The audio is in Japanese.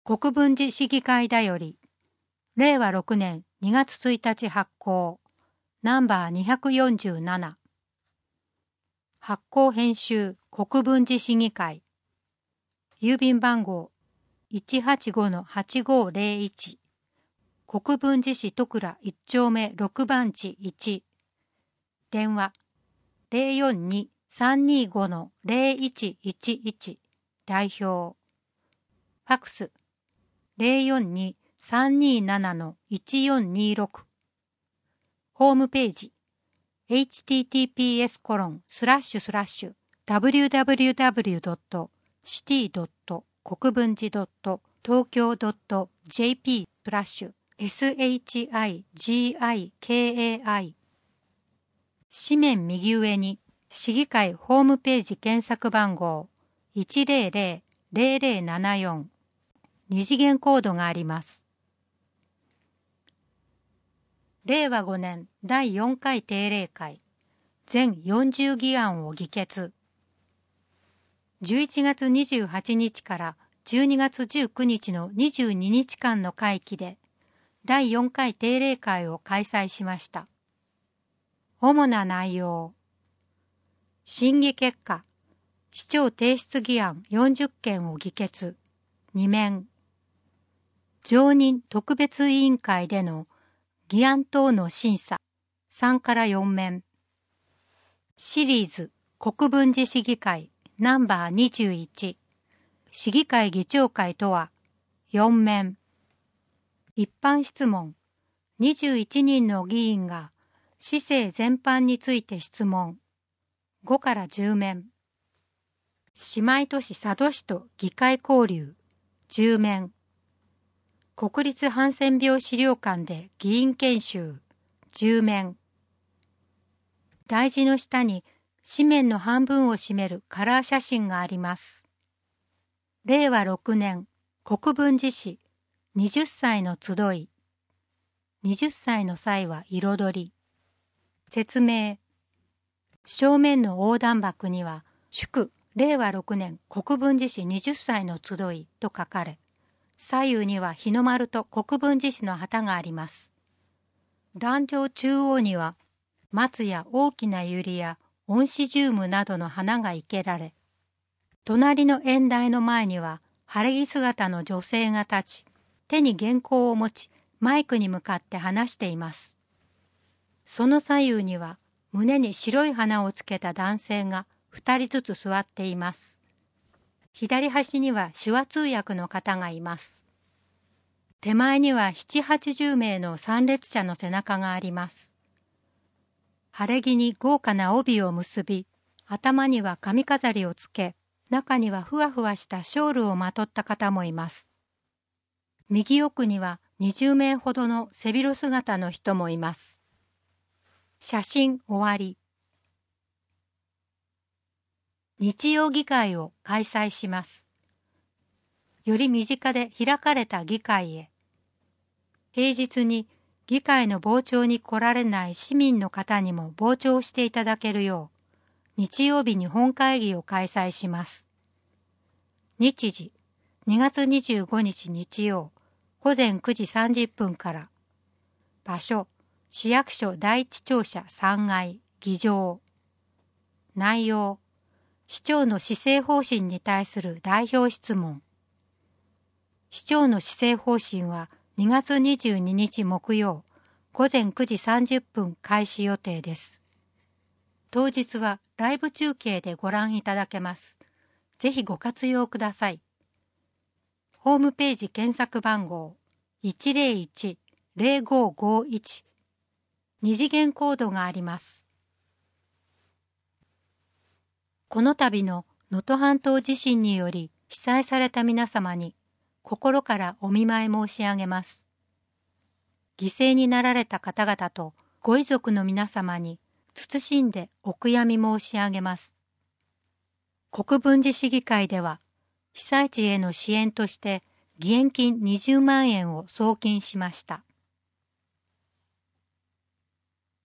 国分寺市議会だより、令和6年2月1日発行、ナンバー247。発行編集国分寺市議会。郵便番号 185-8501。国分寺市戸倉1丁目6番地1。電話 042-325-0111。代表。ファクス 042-327-1426。ホームページ https://www.city. 国分寺 .tokyo.jp/ SHIGIKAI。 紙面右上に市議会ホームページ検索番号 100-0074。二次元コードがあります。令和5年第4回定例会全40議案を議決。11月28日から12月19日の22日間の会期で第4回定例会を開催しました。主な内容。審議結果、市長提出議案40件を議決。2面。常任特別委員会での議案等の審査3から4面。シリーズ国分寺市議会ナンバー21。市議会議長会とは4面。一般質問21人の議員が市政全般について質問5から10面。姉妹都市佐渡市と議会交流10面。国立ハンセン病資料館で議員研修10面。題字の下に紙面の半分を占めるカラー写真があります。令和6年国分寺市20歳の集い。20歳の際は彩り。説明。正面の横断幕には祝令和6年国分寺市20歳の集いと書かれ、左右には日の丸と国分寺市の旗があります。壇上中央には松や大きな百合やオンシジウムなどの花が生けられ、隣の演台の前には晴れ着姿の女性が立ち、手に原稿を持ちマイクに向かって話しています。その左右には胸に白い花をつけた男性が2人ずつ座っています。左端には手話通訳の方がいます。手前には7、80名の参列者の背中があります。晴れ着に豪華な帯を結び、頭には髪飾りをつけ、中にはふわふわしたショールをまとった方もいます。右奥には20名ほどの背広姿の人もいます。写真終わり。日曜議会を開催します。より身近で開かれた議会へ。平日に議会の傍聴に来られない市民の方にも傍聴していただけるよう、日曜日に本会議を開催します。日時、2月25日日曜、午前9時30分から。場所、市役所第一庁舎3階、議場。内容、市長の施政方針に対する代表質問。市長の施政方針は2月22日木曜午前9時30分開始予定です。当日はライブ中継でご覧いただけます。ぜひご活用ください。ホームページ検索番号 101-0551。二次元コードがあります。この度の能登半島地震により被災された皆様に心からお見舞い申し上げます。犠牲になられた方々とご遺族の皆様に謹んでお悔やみ申し上げます。国分寺市議会では被災地への支援として義援金20万円を送金しました。